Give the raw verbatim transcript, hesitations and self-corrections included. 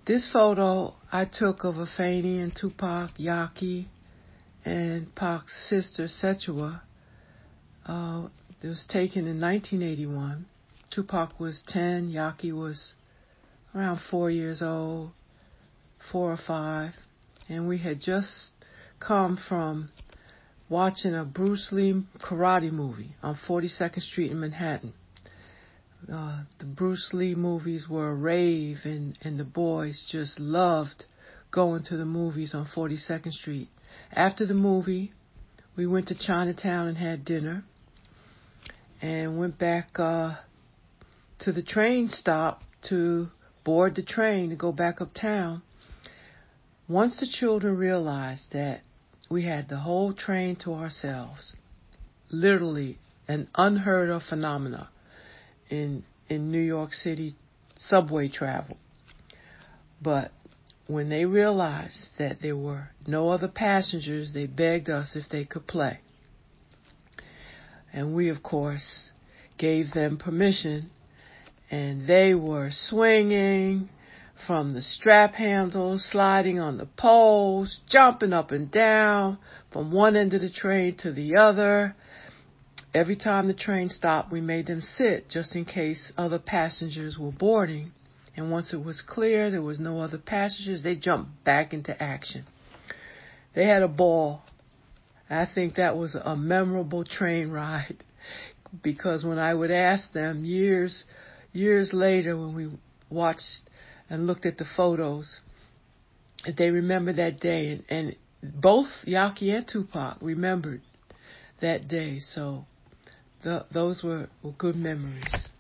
This photo I took of Afeni and Tupac, Yaki, and Pac's sister, Sechua. Uh, it was taken in nineteen eighty-one. Tupac was ten, Yaki was around four years old, four or five. And we had just come from watching a Bruce Lee karate movie on forty-second Street in Manhattan. Uh, the Bruce Lee movies were a rave, and, and the boys just loved going to the movies on forty-second Street. After the movie, we went to Chinatown and had dinner, and went back uh, to the train stop to board the train to go back uptown. Once the children realized that we had the whole train to ourselves, literally an unheard of phenomena in in New York City subway travel. But when they realized that there were no other passengers, they begged us if they could play. And we, of course, gave them permission, and they were swinging from the strap handles, sliding on the poles, jumping up and down from one end of the train to the other. Every time the train stopped, we made them sit just in case other passengers were boarding. And once it was clear there was no other passengers, they jumped back into action. They had a ball. I think that was a memorable train ride, because when I would ask them years, years later when we watched and looked at the photos, they remember that day. And, and both Yaki and Tupac remembered that day. So The, those were, were good memories.